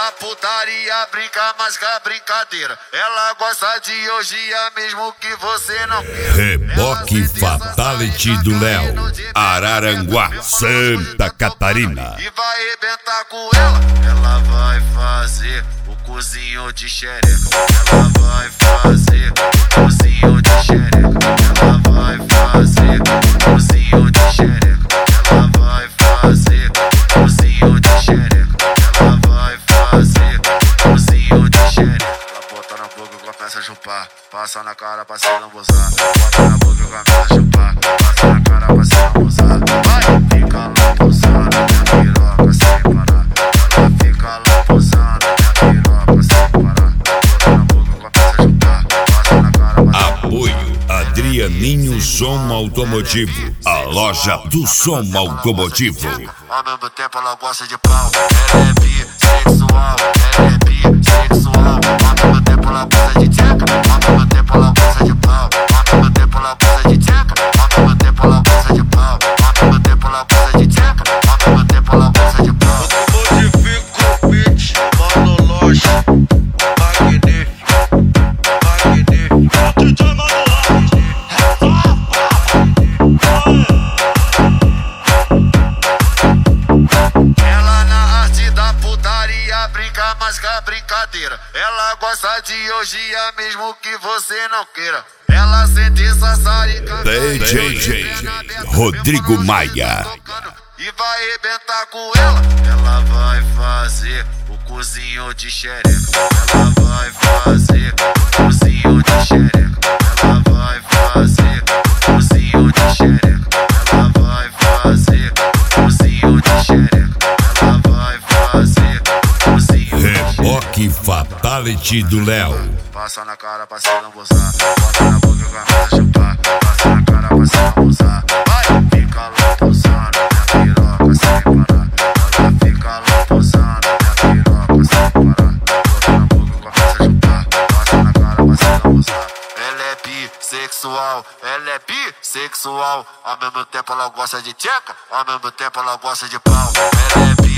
da putaria brinca mais que a brincadeira. Ela gosta de orgia mesmo que você não queira. Reboque Fatality do Léo, Araranguá, Santa Catarina. E vai arrebentar com ela. Ela vai fazer o cozinho de xereca. Ela vai fazer o cozinho de xereca. Ela vai fazer o cozinho de xereca. Ela vai fazer o cozinho de xereca. Ela vai fazer o cozinho de xereca. Ela bota na boca e começa a chupar. Passa na cara pra se lambuzar. Bota na boca e começa a chupar. Passa na cara pra se lambuzar. Vai, fica lambuzando minha piroca sem parar. Ela fica lambuzando minha piroca sem parar. Bota na boca e começa a chupar. Passa na cara pra se lambuzar. Apoio Adrianinho Som Automotivo, a loja do som automotivo. Ao mesmo tempo ela gosta de pau. Ela é bissexual. Ela é bissexual. Ao mesmo tempo ela gosta de tcheca. Ao mesmo tempo ela gosta de pau. Ao mesmo tempo ela gosta de tcheca. Ao mesmo tempo ela gosta de pau. Ao mesmo tempo ela gosta de tcheca. Ao mesmo tempo ela gosta de pau. Eu modifico o beat, mano loja. Magnífico, magnífico. Ela na arte da putaria brinca mais que a brincadeira. Ela gosta de orgia mesmo que você não queira. Ela sente sassarica. DJ Rodrigo Maia. E vai arrebentar com ela. Ela vai fazer o cozinho de xereca. Ela vai fazer o cozinho de xereca. Ela vai fazer o cozinho de xereca. Ela vai fazer o cozinho de xereca. Ela vai fazer o cozinho de xereca. Reboque Fatality do Léo. Passa na cara pra se lambuzar. Bota na boca e começa a chupar. Passa na cara pra se lambuzar. Vai, fica lambuzando minha piroca sem parar. Ela fica lambuzando minha piroca sem parar. Bota na boca e começa a chupar. Passa na cara pra se lambuzar. Ela é bissexual. Ela é bissexual. Ao mesmo tempo ela gosta de tcheca. Ao mesmo tempo ela gosta de pau. Ela é bissexual.